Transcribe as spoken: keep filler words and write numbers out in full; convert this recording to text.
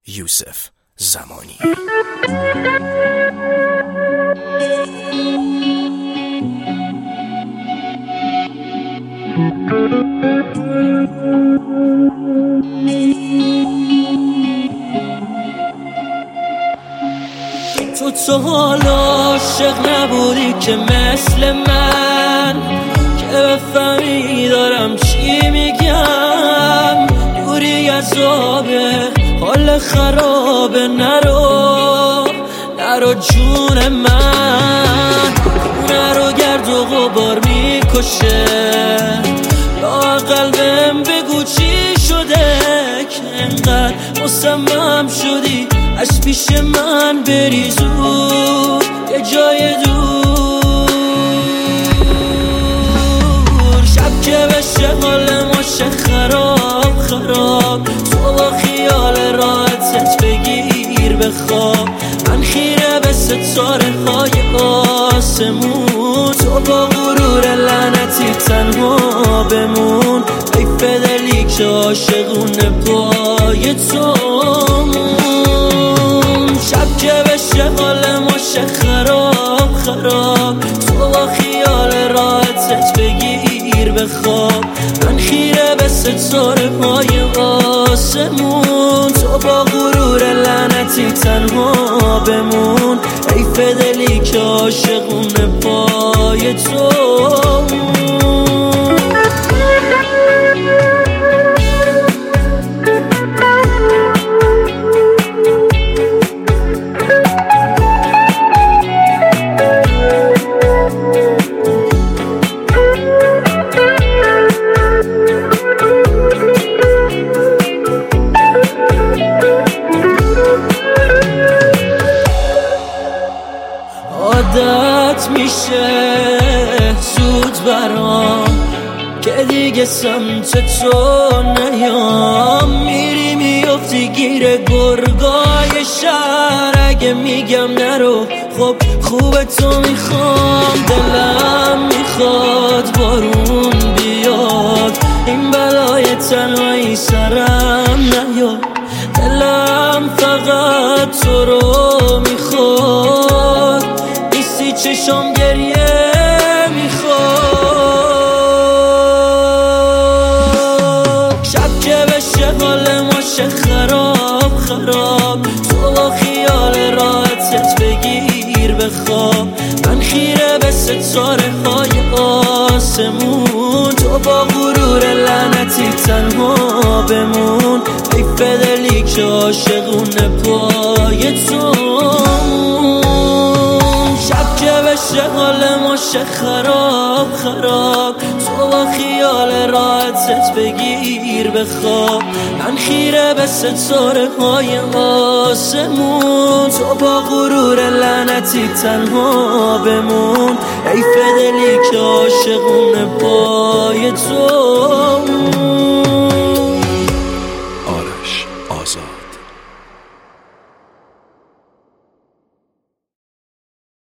یوسف زمانی. تو تو حالا عاشق نبودی که مثل من، که بفهمی دارم چی میگم. دوری از آبه حال خرابه، نرو نرو جون من، نرو گرد و غبار میکشه. لااقل بهم بگو چی شده که انقدر مصمم شدی از پیش من بری زود یه جای دور. شب که بشه حال ما شه خراب خراب، تو با خیال راحتت بگیر بخواب. من خیره به ستاره های آسمون، تو با غرور لعنتی تنها بمون. حیف دلی که عاشقونه پای تو. شب که بشه حال ما شه خراب خراب، تو با خیال راحتت بگیر بخواب. من خیره به ستاره های آسمون، تو با غرور لعنتی تنها بمون. حیف دلی که عاشقونه پای تو. عادت میشه زود برام که دیگه سمت تو نیام. میری میافتی گیر گرگای شهر، اگه میگم نرو خب خوب تو میخوام. دلم میخواد بارون بیاد، این بلای تنهایی سرم نیاد. دلم فقط تو رو میخواد، نیستی چشم گریه میخواد. شب که بشه حال ما شه خراب خراب، تو با خیال راحتت بگیر بخواب. من خیره به ستاره های آسمون، تو با غرور لعنتی تنها بمون. حیف دلی که عاشقونه پای تو. شب که بشه حال ما شه خراب خراب، تو با خیال راحتت بگیر بخواب. من خیره به ستاره های آسمون، تو با غرور لعنتی تنها بمون. حیف دلی که عاشقونه پای تو.